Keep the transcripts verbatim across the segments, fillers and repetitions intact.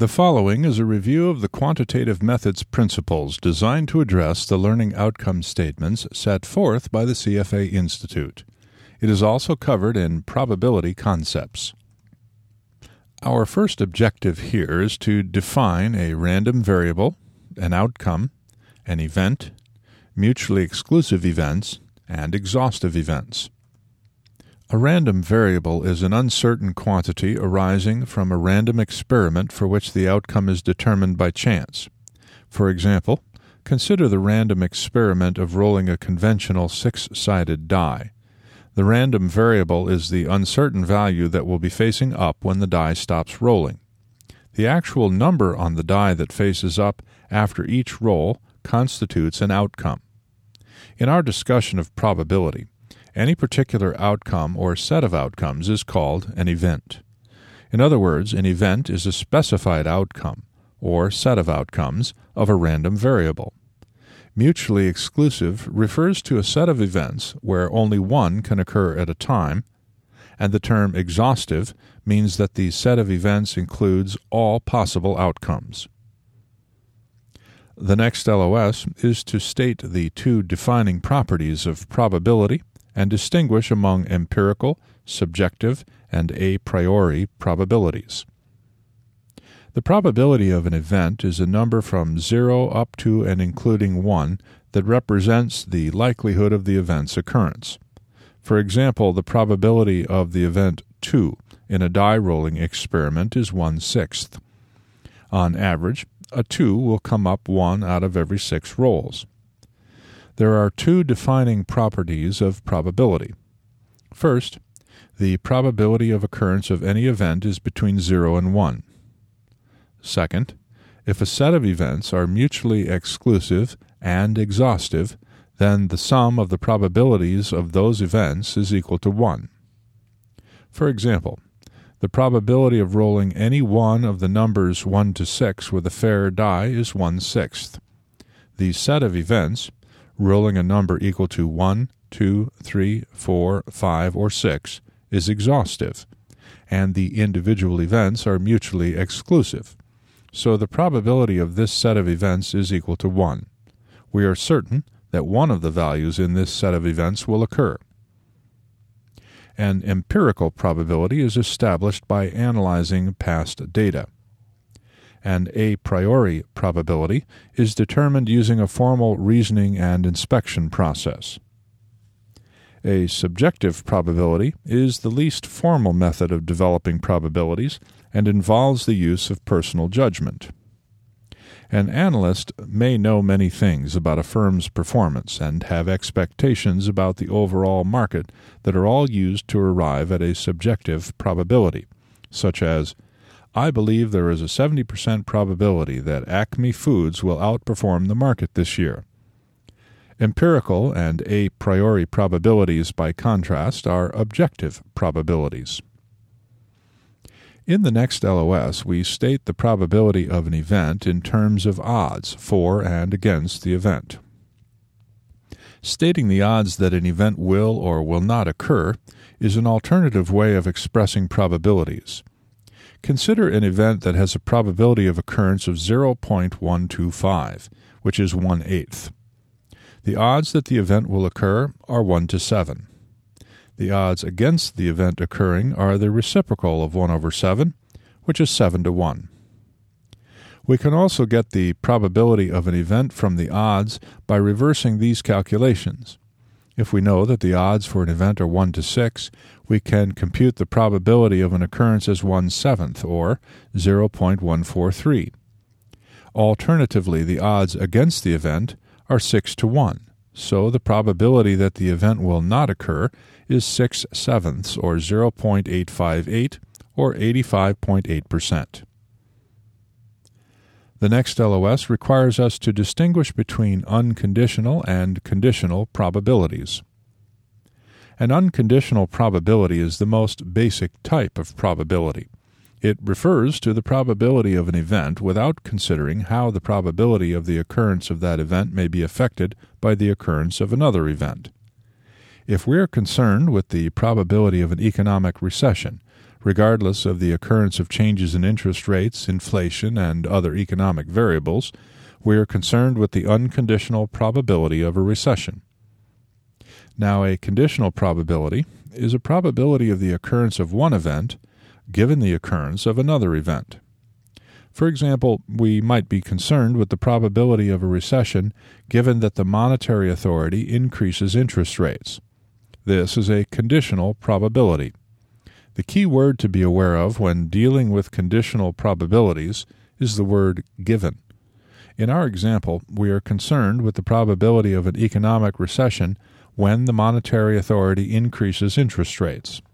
The following is a review of the quantitative methods principles designed to address the learning outcome statements set forth by the C F A Institute. It is also covered in probability concepts. Our first objective here is to define a random variable, an outcome, an event, mutually exclusive events, and exhaustive events. A random variable is an uncertain quantity arising from a random experiment for which the outcome is determined by chance. For example, consider the random experiment of rolling a conventional six-sided die. The random variable is the uncertain value that will be facing up when the die stops rolling. The actual number on the die that faces up after each roll constitutes an outcome. In our discussion of probability, any particular outcome or set of outcomes is called an event. In other words, an event is a specified outcome, or set of outcomes, of a random variable. Mutually exclusive refers to a set of events where only one can occur at a time, and the term exhaustive means that the set of events includes all possible outcomes. The next L O S is to state the two defining properties of probability and distinguish among empirical, subjective, and a priori probabilities. The probability of an event is a number from zero up to and including one that represents the likelihood of the event's occurrence. For example, the probability of the event two in a die rolling experiment is one-sixth. On average, a two will come up one out of every six rolls. There are two defining properties of probability. First, the probability of occurrence of any event is between zero and one. Second, if a set of events are mutually exclusive and exhaustive, then the sum of the probabilities of those events is equal to one. For example, the probability of rolling any one of the numbers one to six with a fair die is one-sixth. The set of events, rolling a number equal to one, two, three, four, five, or six, is exhaustive, and the individual events are mutually exclusive. So the probability of this set of events is equal to one. We are certain that one of the values in this set of events will occur. An empirical probability is established by analyzing past data. An a priori probability is determined using a formal reasoning and inspection process. A subjective probability is the least formal method of developing probabilities and involves the use of personal judgment. An analyst may know many things about a firm's performance and have expectations about the overall market that are all used to arrive at a subjective probability, such as, I believe there is a seventy percent probability that Acme Foods will outperform the market this year. Empirical and a priori probabilities, by contrast, are objective probabilities. In the next L O S, we state the probability of an event in terms of odds for and against the event. Stating the odds that an event will or will not occur is an alternative way of expressing probabilities. Consider an event that has a probability of occurrence of zero point one two five, which is one-eighth. The odds that the event will occur are one to seven. The odds against the event occurring are the reciprocal of one over seven, which is seven to one. We can also get the probability of an event from the odds by reversing these calculations. If we know that the odds for an event are one to six, we can compute the probability of an occurrence as one-seventh, or zero point one four three. Alternatively, the odds against the event are six to one, so the probability that the event will not occur is six sevenths, or zero point eight five eight, or eighty-five point eight percent. The next L O S requires us to distinguish between unconditional and conditional probabilities. An unconditional probability is the most basic type of probability. It refers to the probability of an event without considering how the probability of the occurrence of that event may be affected by the occurrence of another event. If we are concerned with the probability of an economic recession, Regardless of the occurrence of changes in interest rates, inflation, and other economic variables, we are concerned with the unconditional probability of a recession. Now, a conditional probability is a probability of the occurrence of one event given the occurrence of another event. For example, we might be concerned with the probability of a recession given that the monetary authority increases interest rates. This is a conditional probability. The key word to be aware of when dealing with conditional probabilities is the word given. In our example, we are concerned with the probability of an economic recession when the monetary authority increases interest rates.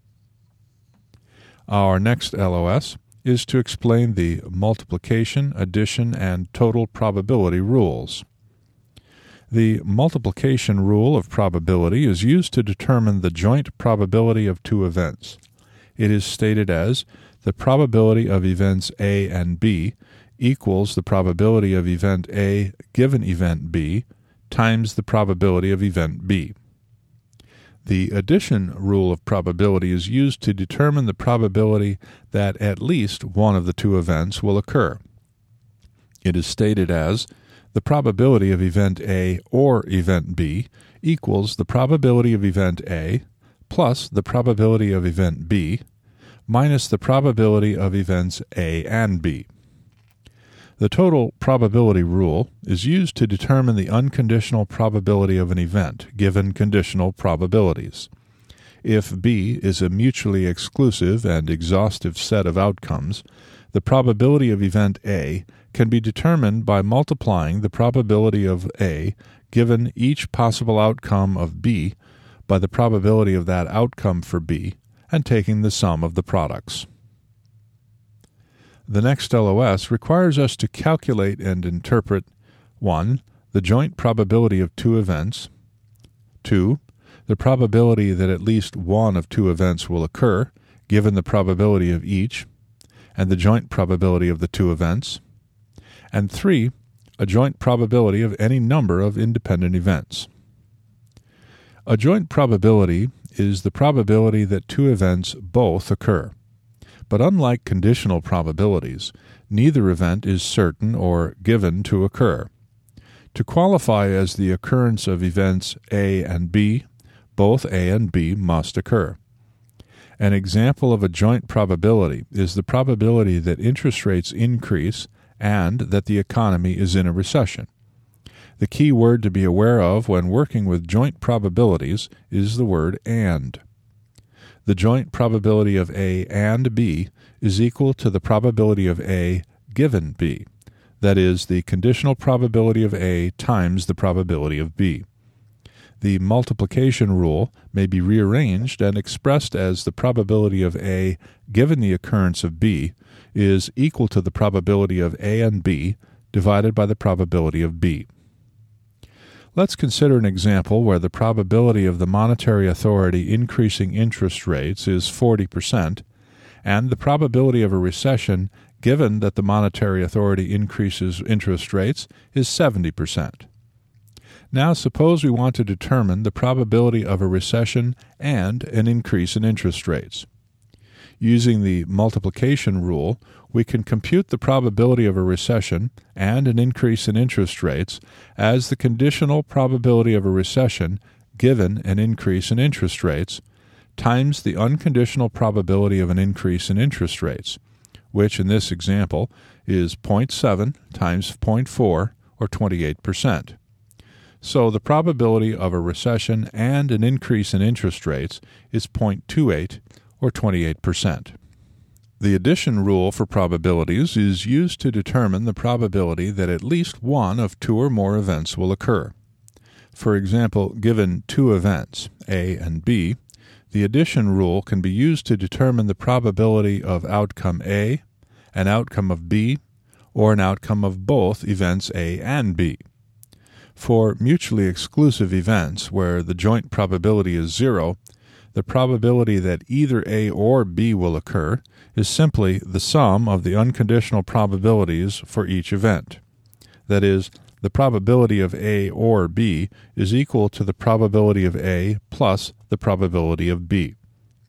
Our next L O S is to explain the multiplication, addition, and total probability rules. The multiplication rule of probability is used to determine the joint probability of two events. It is stated as the probability of events A and B equals the probability of event A given event B times the probability of event B. The addition rule of probability is used to determine the probability that at least one of the two events will occur. It is stated as the probability of event A or event B equals the probability of event A plus the probability of event B minus the probability of events A and B. The total probability rule is used to determine the unconditional probability of an event given conditional probabilities. If B is a mutually exclusive and exhaustive set of outcomes, the probability of event A can be determined by multiplying the probability of A given each possible outcome of B by the probability of that outcome for B and taking the sum of the products. The next L O S requires us to calculate and interpret one. The joint probability of two events, two. The probability that at least one of two events will occur, given the probability of each, and the joint probability of the two events, and three. A joint probability of any number of independent events. A joint probability is the probability that two events both occur. But unlike conditional probabilities, neither event is certain or given to occur. To qualify as the occurrence of events A and B, both A and B must occur. An example of a joint probability is the probability that interest rates increase and that the economy is in a recession. The key word to be aware of when working with joint probabilities is the word and. The joint probability of A and B is equal to the probability of A given B, that is, the conditional probability of A times the probability of B. The multiplication rule may be rearranged and expressed as the probability of A given the occurrence of B is equal to the probability of A and B divided by the probability of B. Let's consider an example where the probability of the monetary authority increasing interest rates is forty percent, and the probability of a recession given that the monetary authority increases interest rates is seventy percent. Now suppose we want to determine the probability of a recession and an increase in interest rates. Using the multiplication rule, we can compute the probability of a recession and an increase in interest rates as the conditional probability of a recession given an increase in interest rates times the unconditional probability of an increase in interest rates, which in this example is zero point seven times zero point four, or twenty-eight percent. So the probability of a recession and an increase in interest rates is zero point two eight, or twenty-eight percent. The addition rule for probabilities is used to determine the probability that at least one of two or more events will occur. For example, given two events, A and B, the addition rule can be used to determine the probability of outcome A, an outcome of B, or an outcome of both events A and B. For mutually exclusive events where the joint probability is zero, the probability that either A or B will occur is simply the sum of the unconditional probabilities for each event. That is, the probability of A or B is equal to the probability of A plus the probability of B.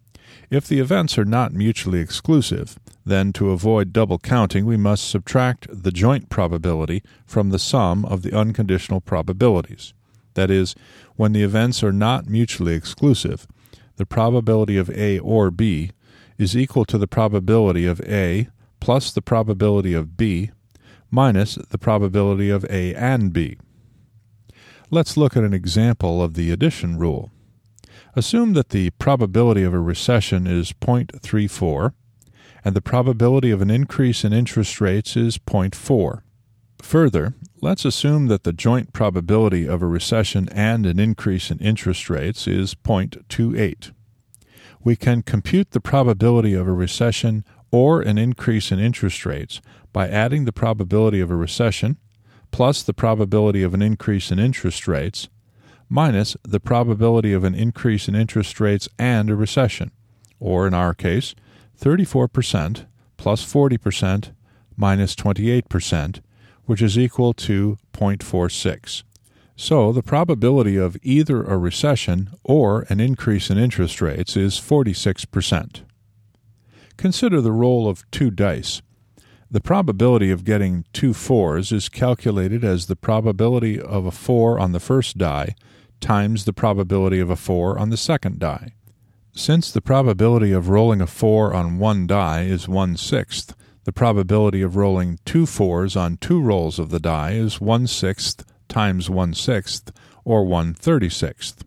If the events are not mutually exclusive, then to avoid double counting we must subtract the joint probability from the sum of the unconditional probabilities. That is, when the events are not mutually exclusive, the probability of A or B is equal to the probability of A plus the probability of B minus the probability of A and B. Let's look at an example of the addition rule. Assume that the probability of a recession is zero point three four and the probability of an increase in interest rates is zero point four. Further, let's assume that the joint probability of a recession and an increase in interest rates is zero point two eight. We can compute the probability of a recession or an increase in interest rates by adding the probability of a recession plus the probability of an increase in interest rates minus the probability of an increase in interest rates and a recession, or in our case, thirty-four percent plus forty percent minus twenty-eight percent, which is equal to zero point four six. So the probability of either a recession or an increase in interest rates is forty-six percent. Consider the roll of two dice. The probability of getting two fours is calculated as the probability of a four on the first die times the probability of a four on the second die. Since the probability of rolling a four on one die is one-sixth, the probability of rolling two fours on two rolls of the die is one-sixth times one-sixth, or one thirty-sixth.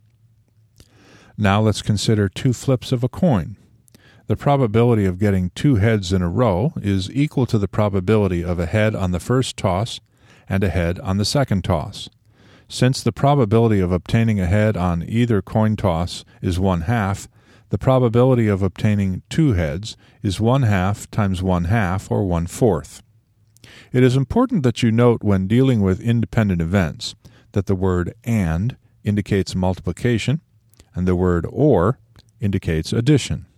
Now let's consider two flips of a coin. The probability of getting two heads in a row is equal to the probability of a head on the first toss and a head on the second toss. Since the probability of obtaining a head on either coin toss is one-half, the probability of obtaining two heads is one-half times one-half, or one-fourth. It is important that you note when dealing with independent events that the word and indicates multiplication and the word or indicates addition.